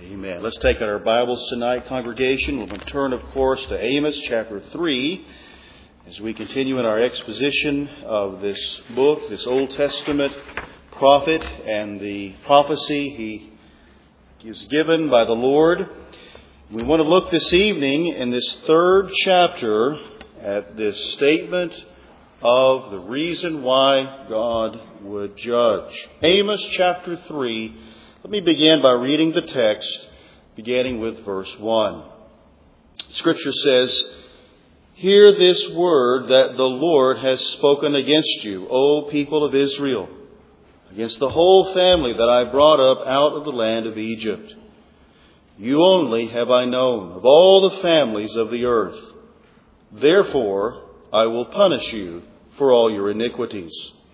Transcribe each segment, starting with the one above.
Amen. Let's take out our Bibles tonight, congregation. We'll turn, of course, to Amos chapter 3 as we continue in our exposition of this book, this Old Testament prophet and the prophecy he is given by the Lord. We want to look this evening in this third chapter at this statement of the reason why God would judge. Amos chapter 3. Let me begin by reading the text, beginning with verse 1. Scripture says, "Hear this word that the Lord has spoken against you, O people of Israel, against the whole family that I brought up out of the land of Egypt. You only have I known of all the families of the earth. Therefore I will punish you for all your iniquities.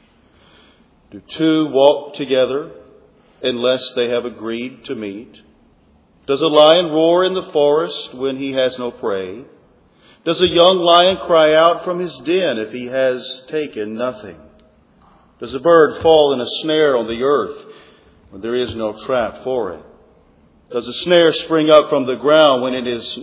Do two walk together unless they have agreed to meet? Does a lion roar in the forest when he has no prey? Does a young lion cry out from his den if he has taken nothing? Does a bird fall in a snare on the earth when there is no trap for it? Does a snare spring up from the ground when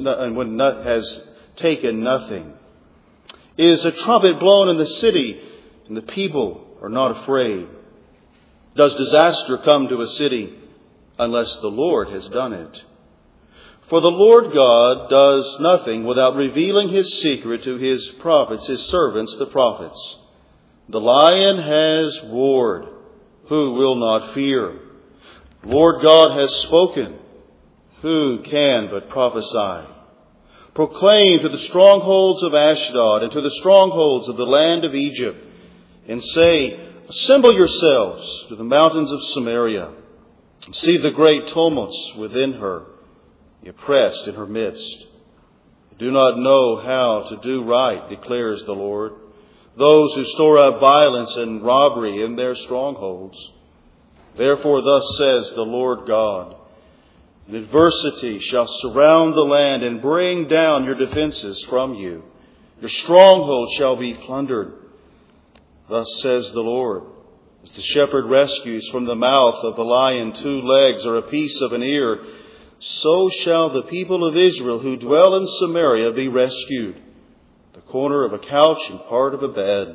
nut has taken nothing? Is a trumpet blown in the city and the people are not afraid? Does disaster come to a city unless the Lord has done it? For the Lord God does nothing without revealing His secret to His prophets, His servants, the prophets. The lion has roared. Who will not fear? Lord God has spoken. Who can but prophesy? Proclaim to the strongholds of Ashdod and to the strongholds of the land of Egypt, and say, Assemble yourselves to the mountains of Samaria, and see the great tumults within her, the oppressed in her midst. Do not know how to do right, declares the Lord, those who store up violence and robbery in their strongholds. Therefore thus says the Lord God, An adversity shall surround the land and bring down your defenses from you. Your stronghold shall be plundered. Thus says the Lord, as the shepherd rescues from the mouth of the lion 2 legs or a piece of an ear, so shall the people of Israel who dwell in Samaria be rescued, the corner of a couch and part of a bed.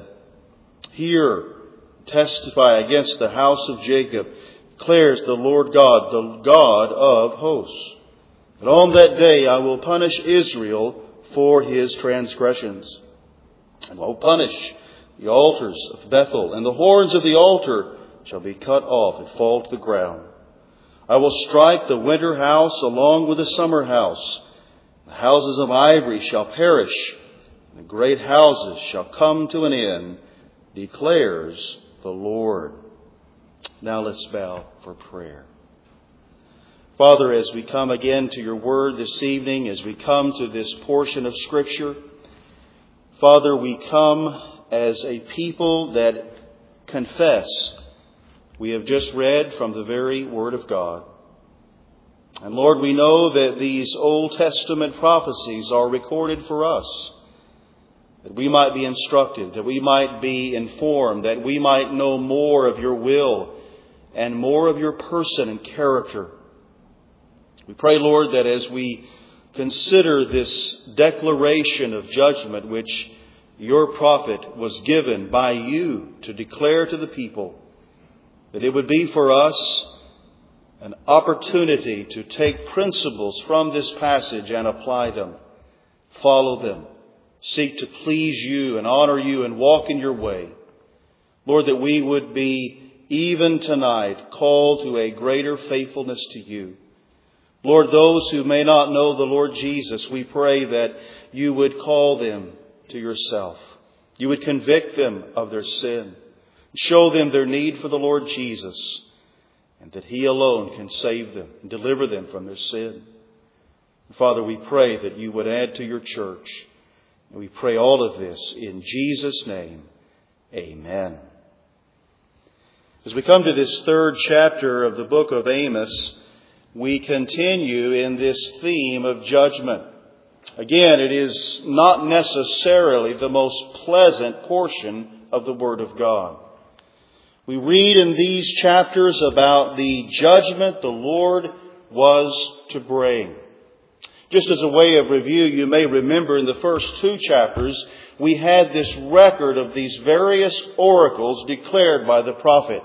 Hear, testify against the house of Jacob, declares the Lord God, the God of hosts. And on that day I will punish Israel for his transgressions, and will punish the altars of Bethel, and the horns of the altar shall be cut off and fall to the ground. I will strike the winter house along with the summer house. The houses of ivory shall perish, and the great houses shall come to an end, declares the Lord." Now let's bow for prayer. Father, as we come again to your word this evening, as we come to this portion of Scripture, Father, we come as a people that confess we have just read from the very Word of God. And Lord, we know that these Old Testament prophecies are recorded for us, that we might be instructed, that we might be informed, that we might know more of your will and more of your person and character. We pray, Lord, that as we consider this declaration of judgment which your prophet was given by you to declare to the people, that it would be for us an opportunity to take principles from this passage and apply them, follow them, seek to please you and honor you and walk in your way. Lord, that we would be, even tonight, called to a greater faithfulness to you. Lord, those who may not know the Lord Jesus, we pray that you would call them to yourself. You would convict them of their sin, show them their need for the Lord Jesus, and that He alone can save them and deliver them from their sin. Father, we pray that you would add to your church. And we pray all of this in Jesus' name. Amen. As we come to this third chapter of the book of Amos, we continue in this theme of judgment. Again, it is not necessarily the most pleasant portion of the Word of God. We read in these chapters about the judgment the Lord was to bring. Just as a way of review, you may remember in the first 2 chapters, we had this record of these various oracles declared by the prophet.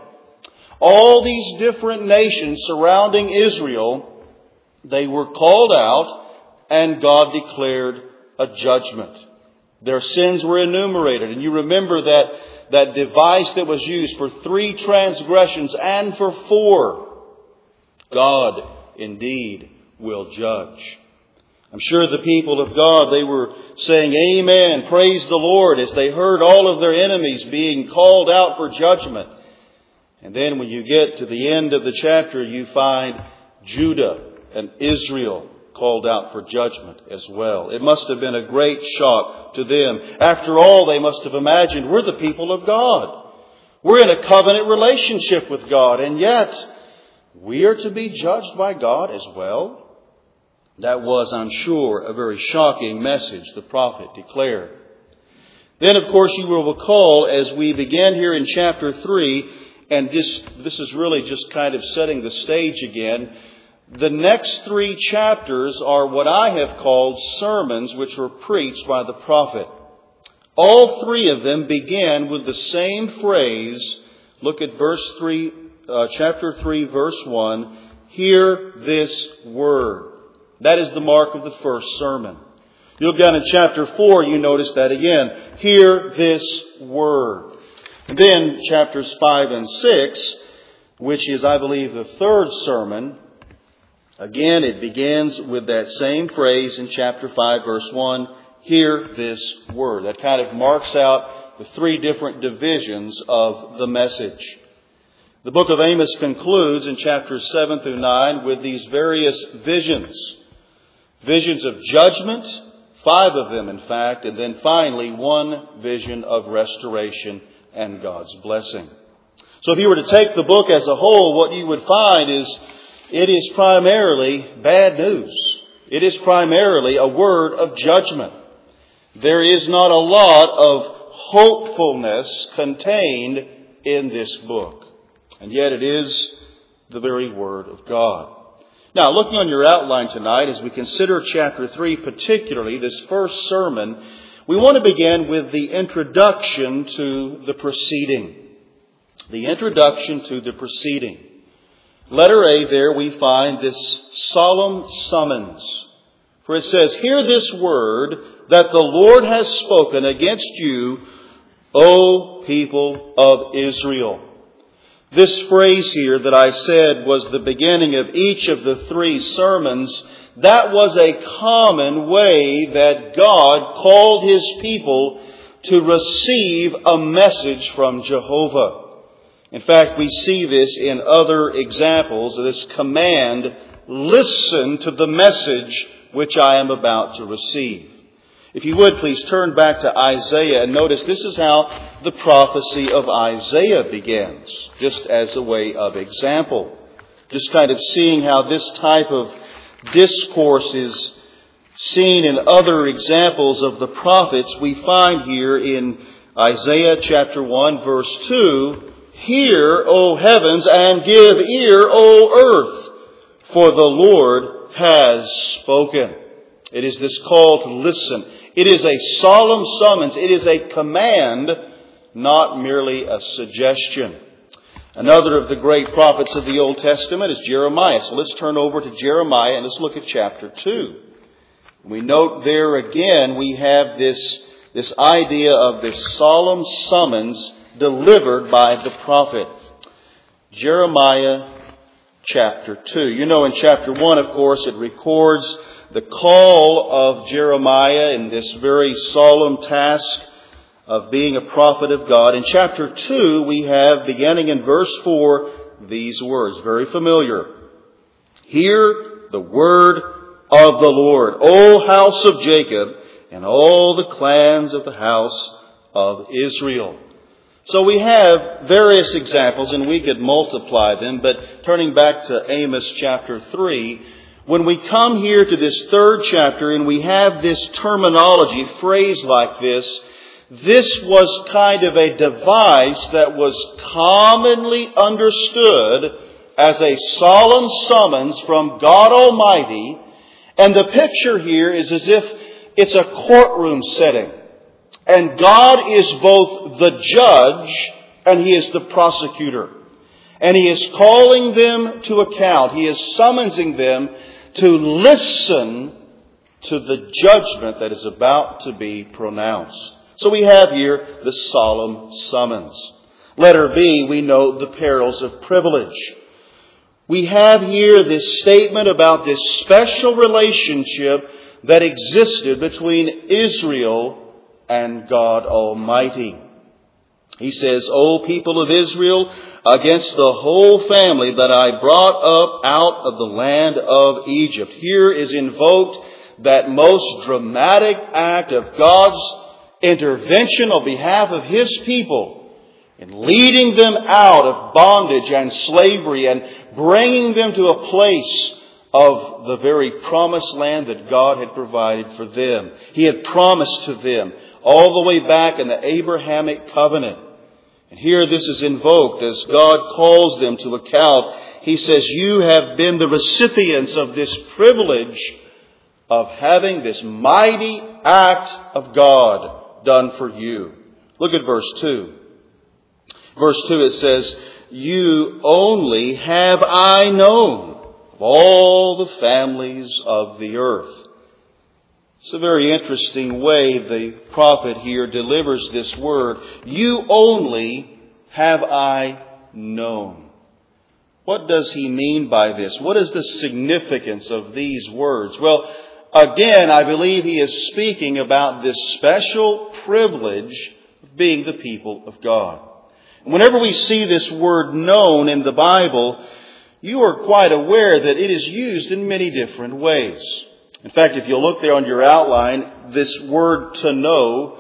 All these different nations surrounding Israel, they were called out and God declared a judgment. Their sins were enumerated. And you remember that device that was used for 3 transgressions and for 4. God indeed will judge. I'm sure the people of God, they were saying, Amen, praise the Lord, as they heard all of their enemies being called out for judgment. And then when you get to the end of the chapter, you find Judah and Israel called out for judgment as well. It must have been a great shock to them. After all, they must have imagined, we're the people of God. We're in a covenant relationship with God, and yet we are to be judged by God as well. That was, I'm sure, a very shocking message the prophet declared. Then, of course, you will recall as we began here in chapter 3, and this is really just kind of setting the stage again. The next 3 chapters are what I have called sermons which were preached by the prophet. All 3 of them begin with the same phrase. Look at verse 3, chapter 3, verse 1. Hear this word. That is the mark of the first sermon. You look down in chapter 4, you notice that again. Hear this word. And then chapters 5 and 6, which is, I believe, the 3rd sermon. Again, it begins with that same phrase in chapter 5, verse 1. Hear this word. That kind of marks out the 3 different divisions of the message. The book of Amos concludes in chapters 7 through 9 with these various visions. Visions of judgment, 5 of them in fact, and then finally 1 vision of restoration and God's blessing. So if you were to take the book as a whole, what you would find is it is primarily bad news. It is primarily a word of judgment. There is not a lot of hopefulness contained in this book. And yet it is the very Word of God. Now, looking on your outline tonight, as we consider chapter 3, particularly this first sermon, we want to begin with the introduction to the proceeding. The introduction to the proceeding. Letter A, there we find this solemn summons. For it says, Hear this word that the Lord has spoken against you, O people of Israel. This phrase here that I said was the beginning of each of the 3 sermons. That was a common way that God called His people to receive a message from Jehovah. In fact, we see this in other examples of this command, listen to the message which I am about to receive. If you would, please turn back to Isaiah and notice this is how the prophecy of Isaiah begins, just as a way of example. Just kind of seeing how this type of discourse is seen in other examples of the prophets. We find here in Isaiah chapter 1, verse 2, Hear, O heavens, and give ear, O earth, for the Lord has spoken. It is this call to listen. It is a solemn summons. It is a command, not merely a suggestion. Another of the great prophets of the Old Testament is Jeremiah. So let's turn over to Jeremiah and let's look at chapter 2. We note there again we have this idea of this solemn summons delivered by the prophet. Jeremiah chapter 2. You know, in chapter 1, of course, it records the call of Jeremiah in this very solemn task of being a prophet of God. In chapter 2, we have, beginning in verse 4, these words, very familiar. Hear the word of the Lord, O house of Jacob, and all the clans of the house of Israel. So we have various examples, and we could multiply them, but turning back to Amos chapter 3, when we come here to this 3rd chapter and we have this terminology phrased like this was kind of a device that was commonly understood as a solemn summons from God Almighty. And the picture here is as if it's a courtroom setting. And God is both the judge and He is the prosecutor. And He is calling them to account. He is summoning them to listen to the judgment that is about to be pronounced. So we have here the solemn summons. Letter B, we note the perils of privilege. We have here this statement about this special relationship that existed between Israel and God Almighty. He says, O people of Israel, against the whole family that I brought up out of the land of Egypt. Here is invoked that most dramatic act of God's intervention on behalf of His people in leading them out of bondage and slavery and bringing them to a place of the very promised land that God had provided for them. He had promised to them all the way back in the Abrahamic covenant. And here this is invoked as God calls them to account. He says, you have been the recipients of this privilege of having this mighty act of God done for you. Look at verse 2. Verse 2 it says, you only have I known of all the families of the earth. It's a very interesting way the prophet here delivers this word. You only have I known. What does he mean by this? What is the significance of these words? Well, again, I believe he is speaking about this special privilege of being the people of God. Whenever we see this word known in the Bible, you are quite aware that it is used in many different ways. In fact, if you look there on your outline, this word to know,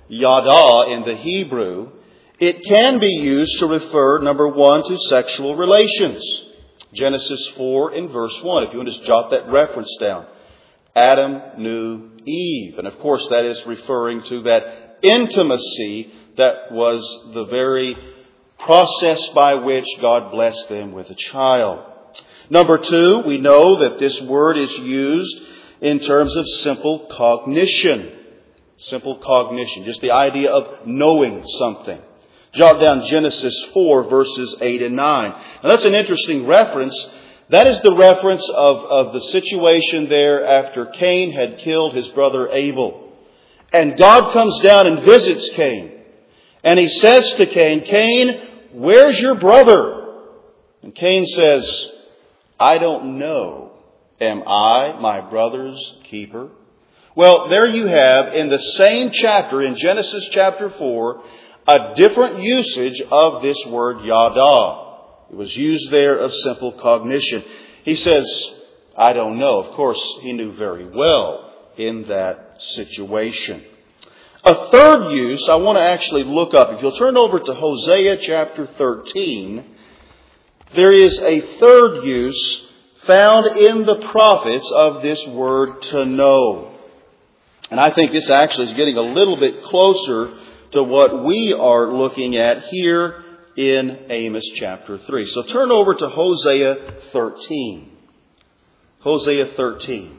yada in the Hebrew, it can be used to refer, number one, to sexual relations. Genesis 4 in verse 1, if you want to just jot that reference down. Adam knew Eve. And of course that is referring to that intimacy that was the very process by which God blessed them with a child. Number two, we know that this word is used in terms of simple cognition. Simple cognition, just the idea of knowing something. Jot down Genesis 4 verses 8 and 9. Now that's an interesting reference. That is the reference of the situation there after Cain had killed his brother Abel. And God comes down and visits Cain. And He says to Cain, Cain, where's your brother? And Cain says, I don't know. Am I my brother's keeper? Well, there you have in the same chapter, in Genesis chapter 4, a different usage of this word yada. It was used there of simple cognition. He says, I don't know. Of course, he knew very well in that situation. A third use I want to actually look up. If you'll turn over to Hosea chapter 13, there is a third use found in the prophets of this word to know. And I think this actually is getting a little bit closer to what we are looking at here in Amos chapter 3. So turn over to Hosea 13. Hosea 13.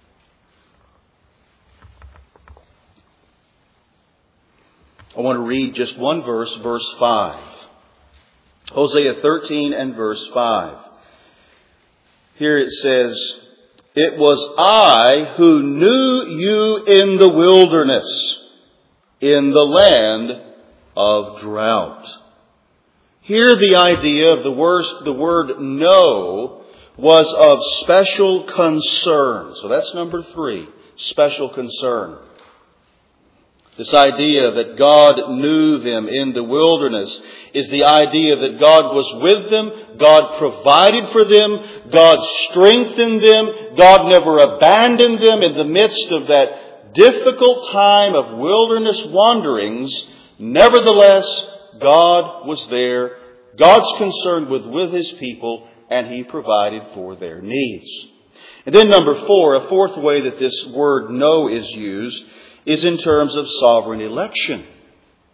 I want to read just one verse, verse 5. Hosea 13 and verse 5. Here it says, it was I who knew you in the wilderness, in the land of drought. Here the idea of the word know was of special concern. So that's number 3, special concern. This idea that God knew them in the wilderness is the idea that God was with them, God provided for them, God strengthened them, God never abandoned them in the midst of that difficult time of wilderness wanderings. Nevertheless, God was there. God's concerned with His people, and He provided for their needs. And then number 4, a fourth way that this word know is used is in terms of sovereign election.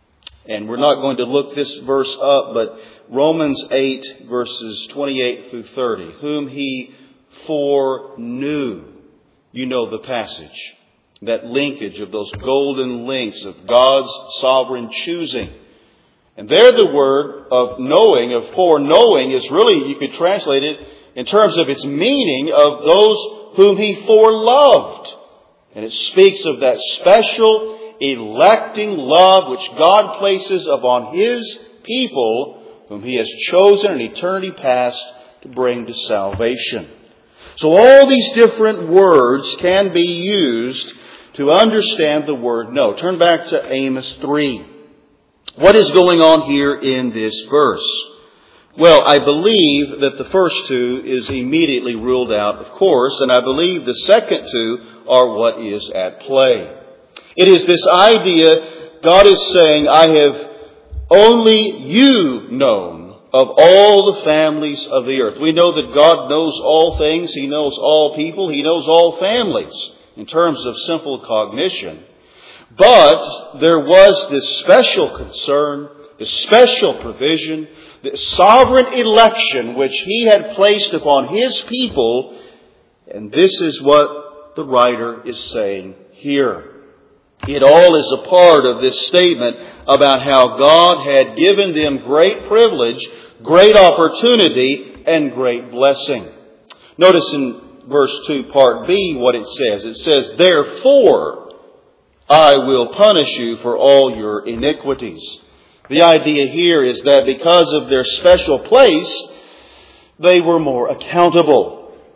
And we're not going to look this verse up, but Romans 8, verses 28 through 30. Whom He foreknew. You know the passage. That linkage of those golden links of God's sovereign choosing. And there the word of knowing, of foreknowing, is really, you could translate it in terms of its meaning of those whom He foreloved. And it speaks of that special electing love which God places upon His people whom He has chosen in eternity past to bring to salvation. So all these different words can be used to understand the word know. Turn back to Amos 3. What is going on here in this verse? Well, I believe that the first two is immediately ruled out, of course, and I believe the second two are what is at play. It is this idea, God is saying, I have only you known of all the families of the earth. We know that God knows all things. He knows all people. He knows all families in terms of simple cognition. But there was this special concern, this special provision, this sovereign election which He had placed upon His people. And this is what the writer is saying here. It all is a part of this statement about how God had given them great privilege, great opportunity, and great blessing. Notice in verse 2, part B, what it says. It says, therefore, I will punish you for all your iniquities. The idea here is that because of their special place, they were more accountable.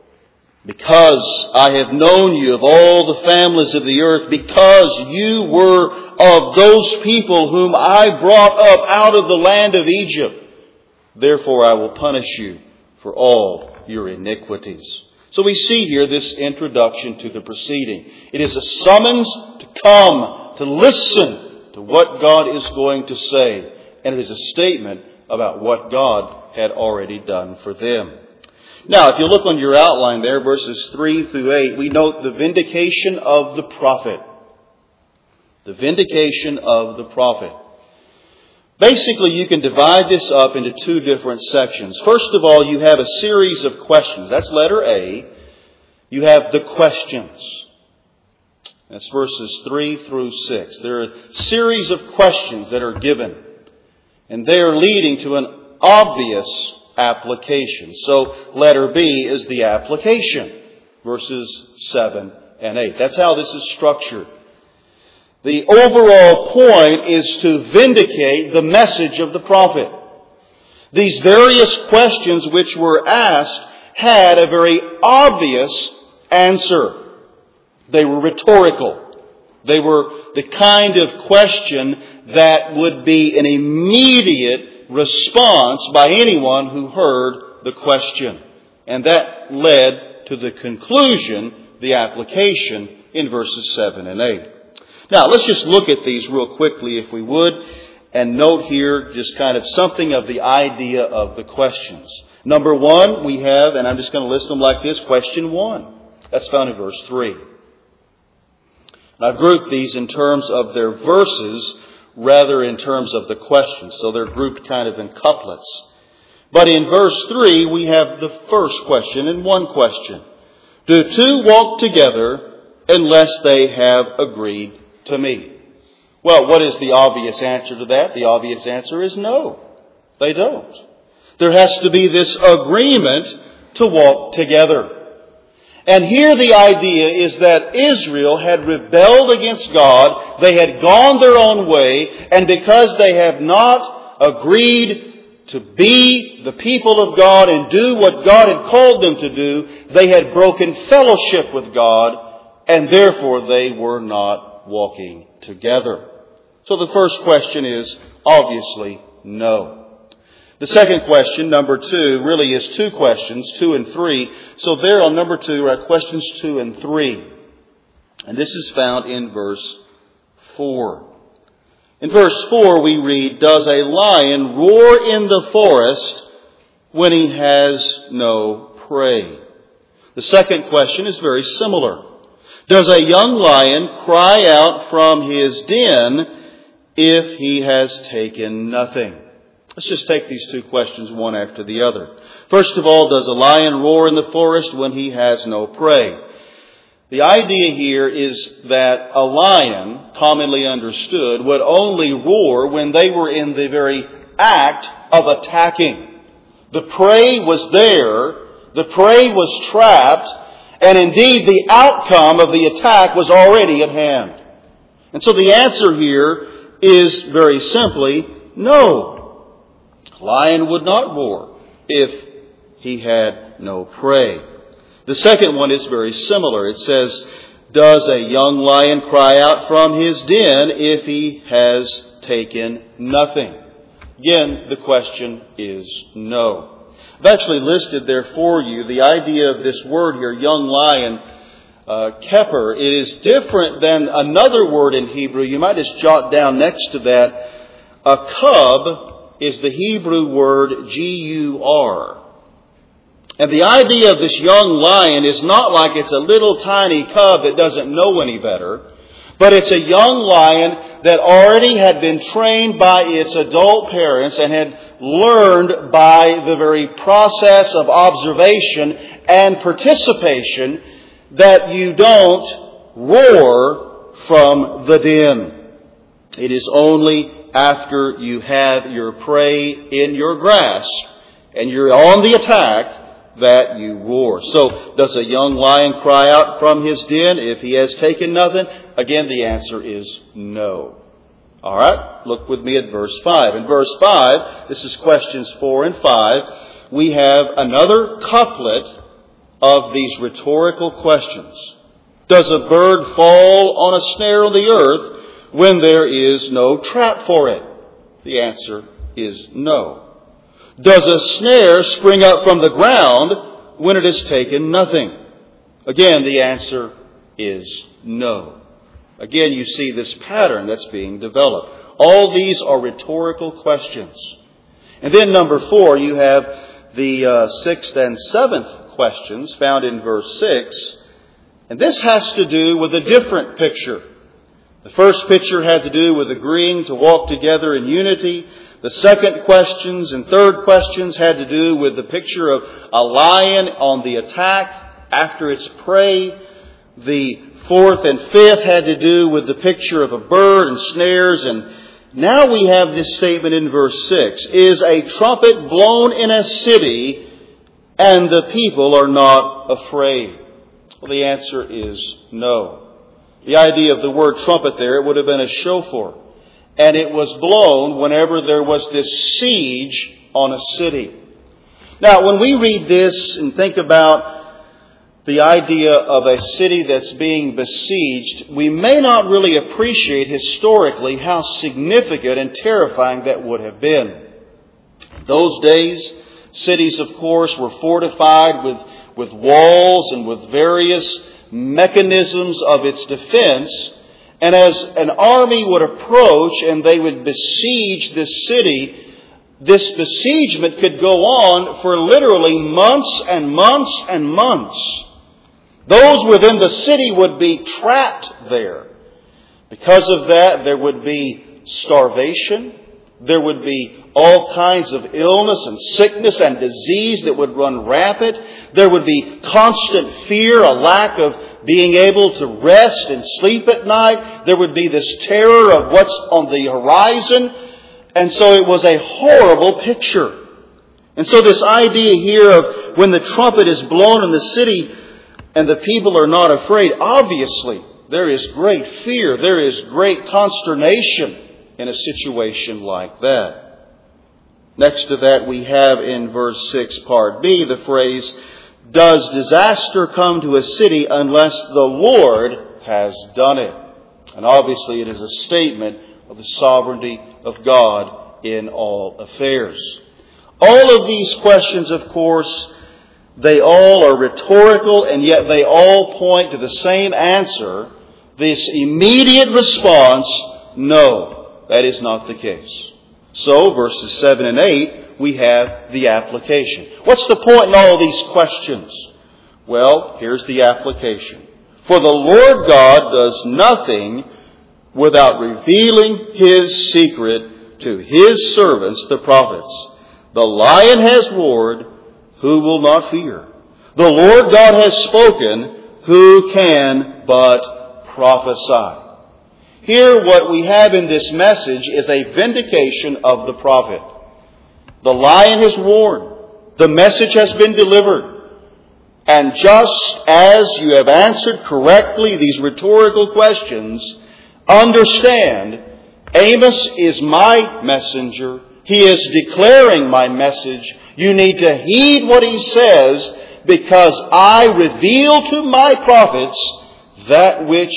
Because I have known you of all the families of the earth, because you were of those people whom I brought up out of the land of Egypt, therefore I will punish you for all your iniquities. So we see here this introduction to the proceeding. It is a summons to come, to listen to what God is going to say. And it is a statement about what God had already done for them. Now, if you look on your outline there, verses 3 through 8, we note the vindication of the prophet. The vindication of the prophet. Basically, you can divide this up into two different sections. First of all, you have a series of questions. That's letter A. You have the questions. That's verses 3 through 6. There are a series of questions that are given. And they are leading to an obvious application. So letter B is the application. Verses 7 and 8. That's how this is structured. The overall point is to vindicate the message of the prophet. These various questions which were asked had a very obvious answer. They were rhetorical. They were the kind of question that would be an immediate response by anyone who heard the question. And that led to the conclusion, the application, in verses 7 and 8. Now, let's just look at these real quickly, if we would, and note here just kind of something of the idea of the questions. Number one, we have, and I'm just going to list them like this, question 1. That's found in verse 3. And I've grouped these in terms of their verses rather in terms of the questions. So they're grouped kind of in couplets. But in verse 3, we have the first question and one question. Do two walk together unless they have agreed to meet? Well, what is the obvious answer to that? The obvious answer is no. They don't. There has to be this agreement to walk together. And here the idea is that Israel had rebelled against God. They had gone their own way. And because they have not agreed to be the people of God and do what God had called them to do, they had broken fellowship with God. And therefore they were not walking together. So the first question is obviously no. The second question, number 2, really is two questions, 2 and 3. So there on number 2 are questions 2 and 3. And this is found in verse 4. In verse 4 we read, does a lion roar in the forest when he has no prey? The second question is very similar. Does a young lion cry out from his den if he has taken nothing? Let's just take these two questions one after the other. First of all, does a lion roar in the forest when he has no prey? The idea here is that a lion, commonly understood, would only roar when they were in the very act of attacking. The prey was there, the prey was trapped, and indeed the outcome of the attack was already at hand. And so the answer here is very simply no. A lion would not roar if he had no prey. The second one is very similar. It says, does a young lion cry out from his den if he has taken nothing? Again, the question is no. I've actually listed there for you the idea of this word here, young lion, keper. It is different than another word in Hebrew. You might just jot down next to that. A cub is the Hebrew word G-U-R. And the idea of this young lion is not like it's a little tiny cub that doesn't know any better, but it's a young lion that already had been trained by its adult parents and had learned by the very process of observation and participation that you don't roar from the den. It is only after you have your prey in your grasp and you're on the attack that you roar. So, does a young lion cry out from his den if he has taken nothing? Again, the answer is no. All right, look with me at verse 5. In verse 5, this is questions 4 and 5, we have another couplet of these rhetorical questions. Does a bird fall on a snare on the earth when there is no trap for it? The answer is no. Does a snare spring up from the ground when it has taken nothing? Again, the answer is no. Again, you see this pattern that's being developed. All these are rhetorical questions. And then number 4, you have the 6th and 7th questions found in verse 6. And this has to do with a different picture. The first picture had to do with agreeing to walk together in unity. The second questions and third questions had to do with the picture of a lion on the attack after its prey. The fourth and fifth had to do with the picture of a bird and snares. And now we have this statement in verse 6. Is a trumpet blown in a city and the people are not afraid? Well, the answer is no. The idea of the word trumpet there, it would have been a shofar. And it was blown whenever there was this siege on a city. Now, when we read this and think about the idea of a city that's being besieged, we may not really appreciate historically how significant and terrifying that would have been. Those days, cities, of course, were fortified with walls and with various mechanisms of its defense. And as an army would approach and they would besiege this city, this besiegement could go on for literally months and months and months. Those within the city would be trapped there. Because of that, there would be starvation. There would be all kinds of illness and sickness and disease that would run rampant. There would be constant fear, a lack of being able to rest and sleep at night. There would be this terror of what's on the horizon. And so it was a horrible picture. And so this idea here of when the trumpet is blown in the city and the people are not afraid, obviously there is great fear. There is great consternation in a situation like that. Next to that, we have in verse 6, part B, the phrase, does disaster come to a city unless the Lord has done it? And obviously it is a statement of the sovereignty of God in all affairs. All of these questions, of course, they all are rhetorical, and yet they all point to the same answer, this immediate response, no, that is not the case. So, verses 7 and 8, we have the application. What's the point in all of these questions? Well, here's the application. For the Lord God does nothing without revealing His secret to His servants, the prophets. The lion has roared, who will not fear? The Lord God has spoken, who can but prophesy? Here what we have in this message is a vindication of the prophet. The lion has roared. The message has been delivered. And just as you have answered correctly these rhetorical questions, understand, Amos is my messenger. He is declaring my message. You need to heed what he says, because I reveal to my prophets that which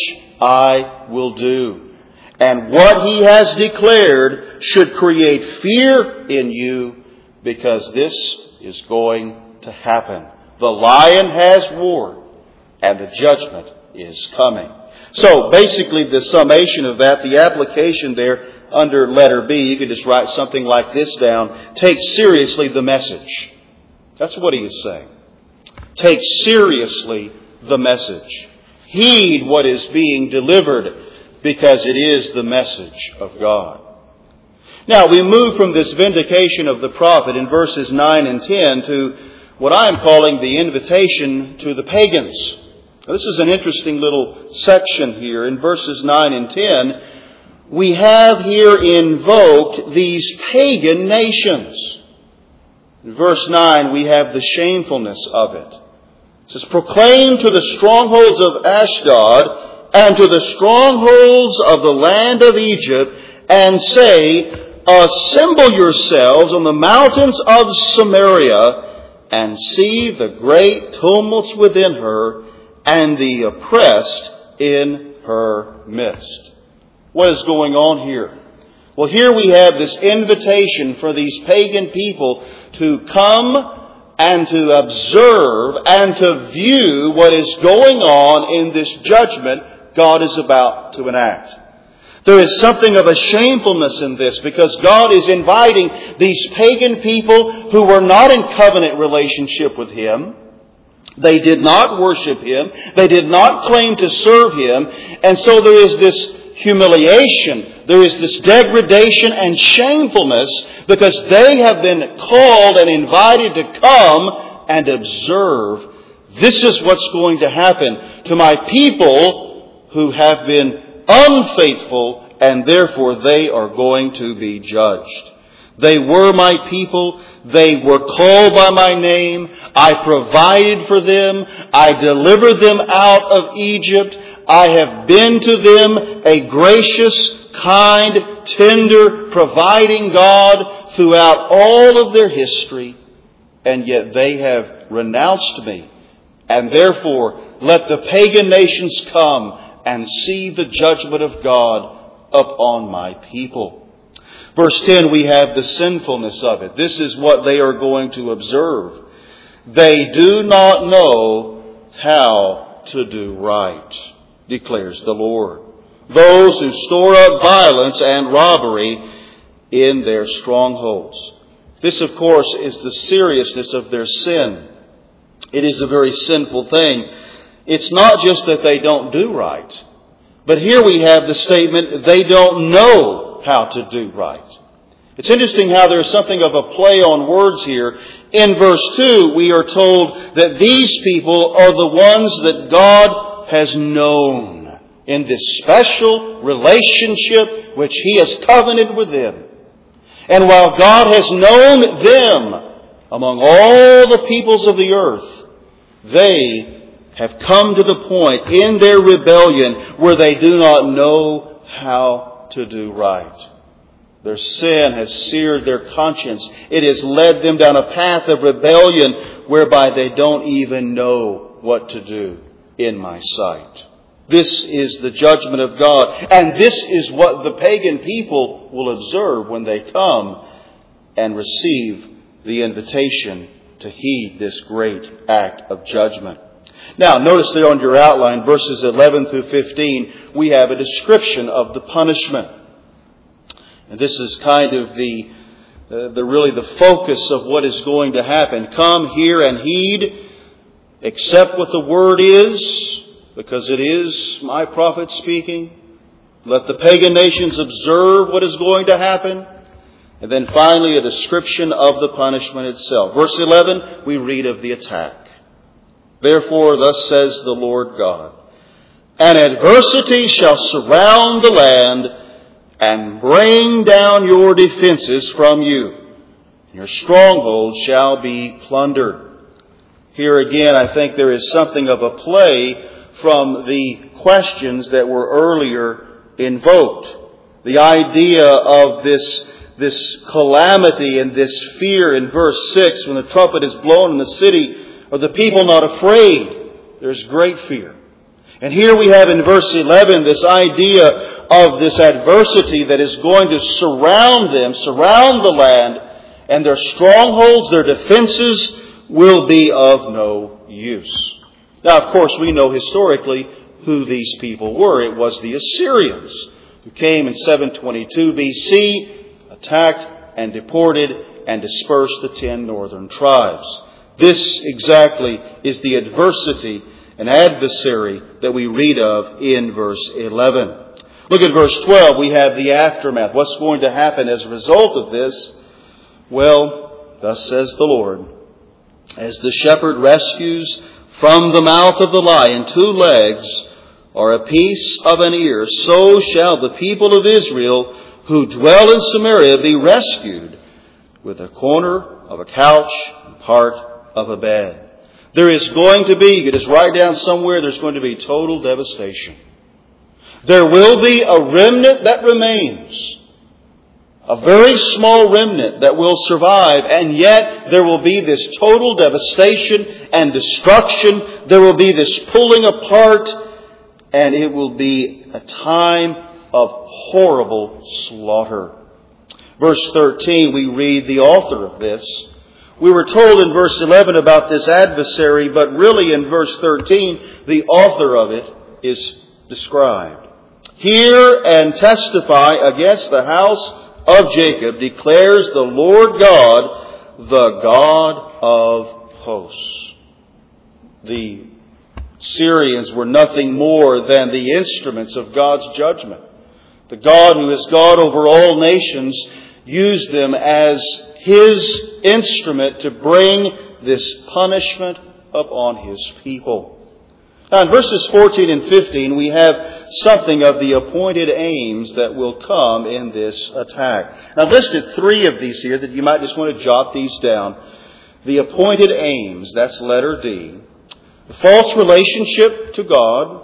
I will do. And what he has declared should create fear in you, because this is going to happen. The lion has roared, and the judgment is coming. So basically the summation of that, the application there under letter B, you could just write something like this down. Take seriously the message. That's what he is saying. Take seriously the message. Heed what is being delivered, because it is the message of God. Now we move from this vindication of the prophet in verses 9 and 10 to what I am calling the invitation to the pagans. Now, this is an interesting little section here. In verses 9 and 10, we have here invoked these pagan nations. In verse 9, we have the shamefulness of it. It says, proclaim to the strongholds of Ashdod and to the strongholds of the land of Egypt, and say, assemble yourselves on the mountains of Samaria, and see the great tumults within her, and the oppressed in her midst. What is going on here? Well, here we have this invitation for these pagan people to come and to observe and to view what is going on in this judgment God is about to enact. There is something of a shamefulness in this, because God is inviting these pagan people who were not in covenant relationship with Him. They did not worship Him. They did not claim to serve Him. And so there is this humiliation. There is this degradation and shamefulness, because they have been called and invited to come and observe. This is what's going to happen to my people who have been unfaithful, and therefore they are going to be judged. They were my people. They were called by my name. I provided for them. I delivered them out of Egypt. I have been to them a gracious, kind, tender, providing God throughout all of their history. And yet they have renounced me. And therefore, let the pagan nations come and see the judgment of God upon my people. Verse 10, we have the sinfulness of it. This is what they are going to observe. They do not know how to do right, declares the Lord. Those who store up violence and robbery in their strongholds. This, of course, is the seriousness of their sin. It is a very sinful thing. It's not just that they don't do right, but here we have the statement, they don't know how to do right. It's interesting how there's something of a play on words here. In verse 2, we are told that these people are the ones that God has known in this special relationship which He has covenanted with them. And while God has known them among all the peoples of the earth, they have come to the point in their rebellion where they do not know how to do right. Their sin has seared their conscience. It has led them down a path of rebellion whereby they don't even know what to do in my sight. This is the judgment of God. And this is what the pagan people will observe when they come and receive the invitation to heed this great act of judgment. Now, notice there on your outline, verses 11 through 15, we have a description of the punishment. And this is kind of the focus of what is going to happen. Come, hear, and heed. Accept what the word is, because it is my prophet speaking. Let the pagan nations observe what is going to happen. And then finally, a description of the punishment itself. Verse 11, we read of the attack. Therefore, thus says the Lord God, an adversity shall surround the land and bring down your defenses from you. Your strongholds shall be plundered. Here again, I think there is something of a play from the questions that were earlier invoked. The idea of this calamity and this fear in verse 6, when the trumpet is blown in the city, are the people not afraid? There's great fear. And here we have in verse 11 this idea of this adversity that is going to surround them, surround the land, and their strongholds, their defenses will be of no use. Now, of course, we know historically who these people were. It was the Assyrians who came in 722 BC, attacked and deported and dispersed the 10 northern tribes. This exactly is the adversity and adversary that we read of in verse 11. Look at verse 12. We have the aftermath. What's going to happen as a result of this? Well, thus says the Lord, as the shepherd rescues from the mouth of the lion 2 legs or a piece of an ear, so shall the people of Israel who dwell in Samaria be rescued with a corner of a couch and part of a bed. There is going to be, you just write down somewhere, there's going to be total devastation. There will be a remnant that remains. A very small remnant that will survive, and yet there will be this total devastation and destruction. There will be this pulling apart, and it will be a time of horrible slaughter. Verse 13, we read the author of this. We were told in verse 11 about this adversary, but really in verse 13, the author of it is described. Hear and testify against the house of Jacob, declares the Lord God, the God of hosts. The Syrians were nothing more than the instruments of God's judgment. The God who is God over all nations used them as His instrument to bring this punishment upon His people. Now in verses 14 and 15 we have something of the appointed aims that will come in this attack. Now I've listed 3 of these here that you might just want to jot these down. The appointed aims, that's letter D. The false relationship to God.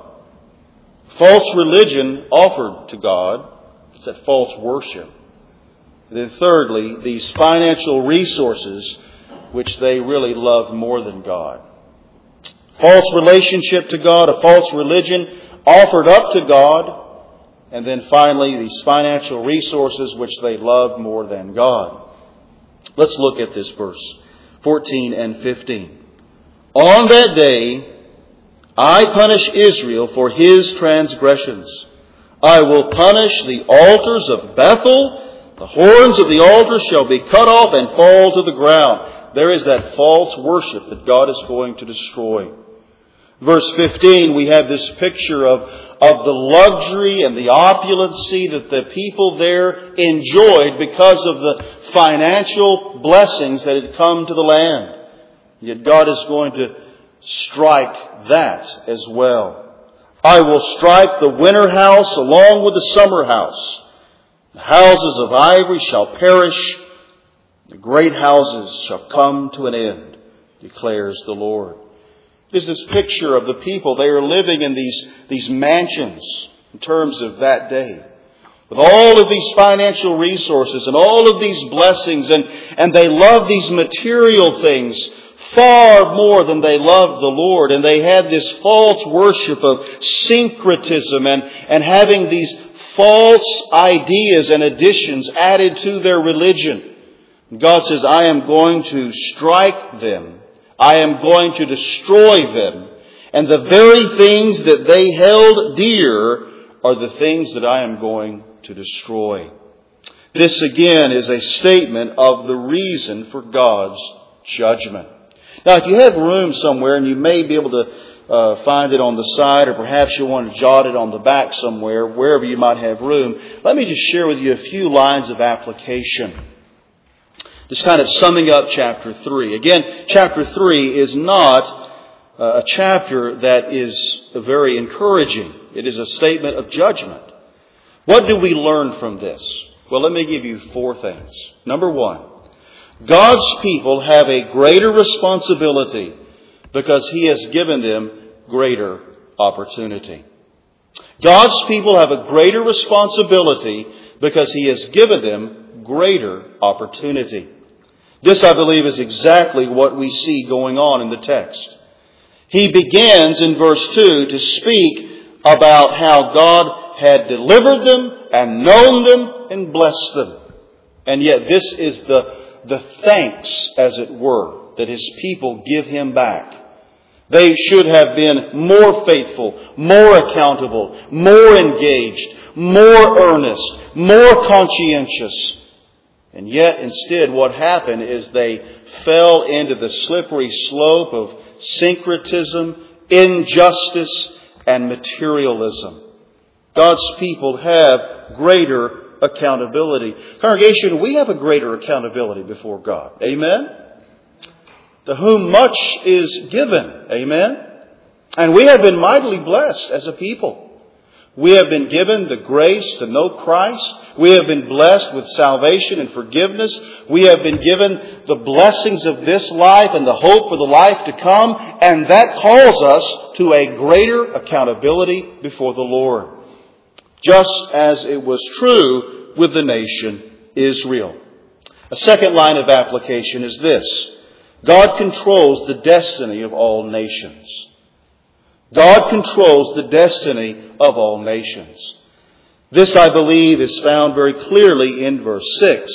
False religion offered to God. It's that false worship. And then thirdly, these financial resources which they really loved more than God. False relationship to God, a false religion offered up to God, and then finally these financial resources which they loved more than God. Let's look at this verse, 14 and 15. On that day I punish Israel for his transgressions. I will punish the altars of Bethel. The horns of the altar shall be cut off and fall to the ground. There is that false worship that God is going to destroy. Verse 15, we have this picture of the luxury and the opulency that the people there enjoyed because of the financial blessings that had come to the land. Yet God is going to strike that as well. I will strike the winter house along with the summer house. The houses of ivory shall perish. The great houses shall come to an end, declares the Lord. Is this picture of the people. They are living in these mansions in terms of that day. With all of these financial resources and all of these blessings. And they love these material things far more than they loved the Lord. And they had this false worship of syncretism and having these false ideas and additions added to their religion. And God says, I am going to strike them. I am going to destroy them. And the very things that they held dear are the things that I am going to destroy. This again is a statement of the reason for God's judgment. Now, if you have room somewhere and you may be able to find it on the side, or perhaps you'll want to jot it on the back somewhere, wherever you might have room. Let me just share with you a few lines of application. Just kind of summing up chapter 3. Again, chapter 3 is not a chapter that is very encouraging. It is a statement of judgment. What do we learn from this? Well, let me give you 4 things. Number 1, God's people have a greater responsibility because He has given them greater opportunity. God's people have a greater responsibility because He has given them greater opportunity. This, I believe, is exactly what we see going on in the text. He begins in verse 2 to speak about how God had delivered them and known them and blessed them. And yet this is the thanks, as it were, that His people give Him back. They should have been more faithful, more accountable, more engaged, more earnest, more conscientious. And yet, instead, what happened is they fell into the slippery slope of syncretism, injustice, and materialism. God's people have greater accountability. Congregation, we have a greater accountability before God. Amen? To whom much is given. Amen? And we have been mightily blessed as a people. We have been given the grace to know Christ. We have been blessed with salvation and forgiveness. We have been given the blessings of this life and the hope for the life to come. And that calls us to a greater accountability before the Lord. Just as it was true with the nation Israel. A second line of application is this. God controls the destiny of all nations. God controls the destiny of all nations. This, I believe, is found very clearly in verse 6.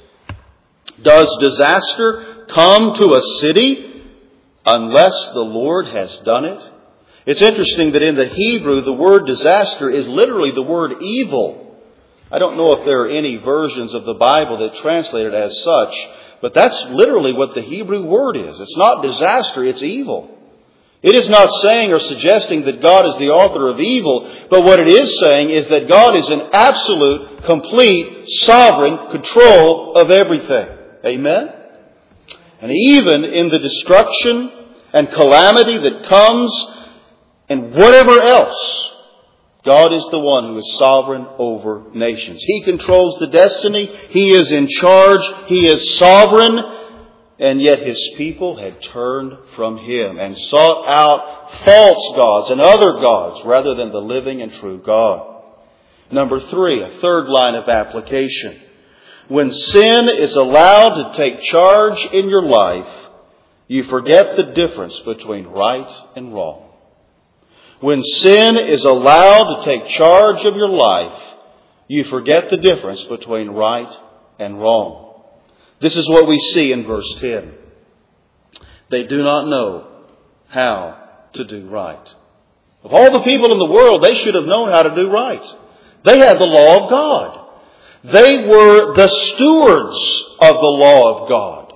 Does disaster come to a city unless the Lord has done it? It's interesting that in the Hebrew, the word disaster is literally the word evil. I don't know if there are any versions of the Bible that translate it as such, but that's literally what the Hebrew word is. It's not disaster, it's evil. It is not saying or suggesting that God is the author of evil, but what it is saying is that God is in absolute, complete, sovereign control of everything. Amen? And even in the destruction and calamity that comes and whatever else, God is the one who is sovereign over nations. He controls the destiny. He is in charge. He is sovereign. And yet His people had turned from Him and sought out false gods and other gods rather than the living and true God. Number 3, a third line of application. When sin is allowed to take charge in your life, you forget the difference between right and wrong. When sin is allowed to take charge of your life, you forget the difference between right and wrong. This is what we see in verse 10. They do not know how to do right. Of all the people in the world, they should have known how to do right. They had the law of God. They were the stewards of the law of God.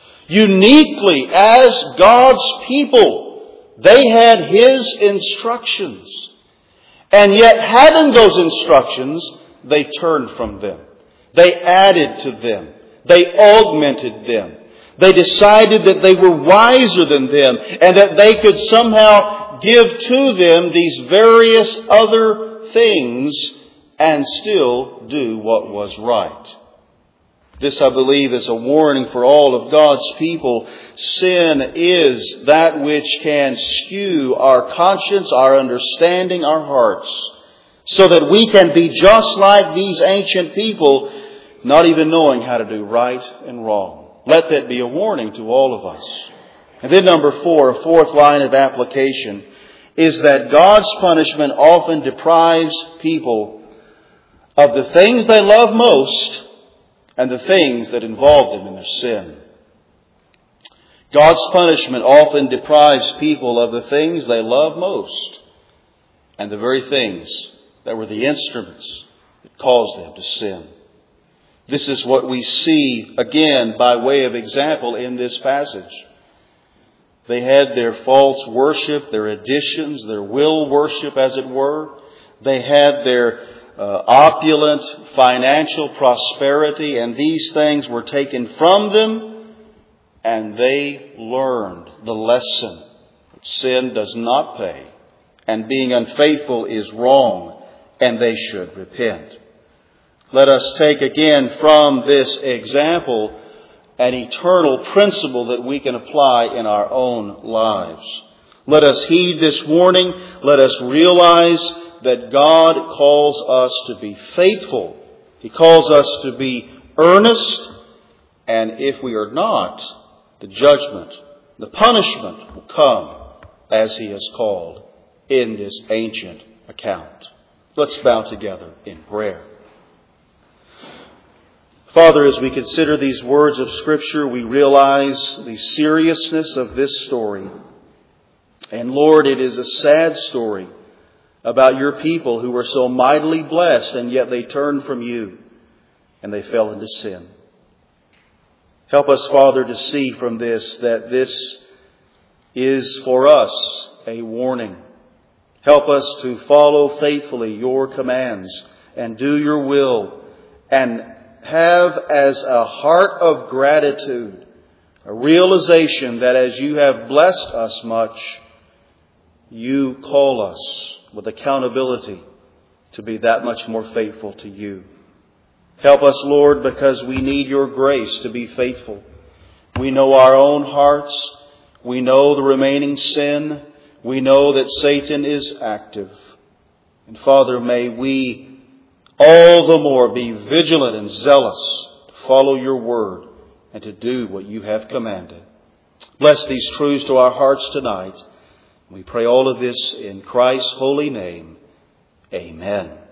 Uniquely as God's people, they had His instructions. And yet, having those instructions, they turned from them. They added to them. They augmented them. They decided that they were wiser than them and that they could somehow give to them these various other things and still do what was right. This, I believe, is a warning for all of God's people. Sin is that which can skew our conscience, our understanding, our hearts, so that we can be just like these ancient people, not even knowing how to do right and wrong. Let that be a warning to all of us. And then number 4, a fourth line of application, is that God's punishment often deprives people of the things they love most and the things that involve them in their sin. God's punishment often deprives people of the things they love most and the very things that were the instruments that caused them to sin. This is what we see again by way of example in this passage. They had their false worship, their additions, their will worship, as it were. They had their opulent financial prosperity, and these things were taken from them, and they learned the lesson that sin does not pay, and being unfaithful is wrong, and they should repent. Let us take again from this example an eternal principle that we can apply in our own lives. Let us heed this warning. Let us realize that God calls us to be faithful. He calls us to be earnest. And if we are not, the judgment, the punishment will come as He has called in this ancient account. Let's bow together in prayer. Father, as we consider these words of Scripture, we realize the seriousness of this story. And Lord, it is a sad story about your people who were so mightily blessed, and yet they turned from you and they fell into sin. Help us, Father, to see from this that this is for us a warning. Help us to follow faithfully your commands and do your will, and have as a heart of gratitude a realization that as you have blessed us much, you call us with accountability to be that much more faithful to you. Help us, Lord, because we need your grace to be faithful. We know our own hearts. We know the remaining sin. We know that Satan is active. And Father, may we all the more be vigilant and zealous to follow your word and to do what you have commanded. Bless these truths to our hearts tonight. We pray all of this in Christ's holy name. Amen.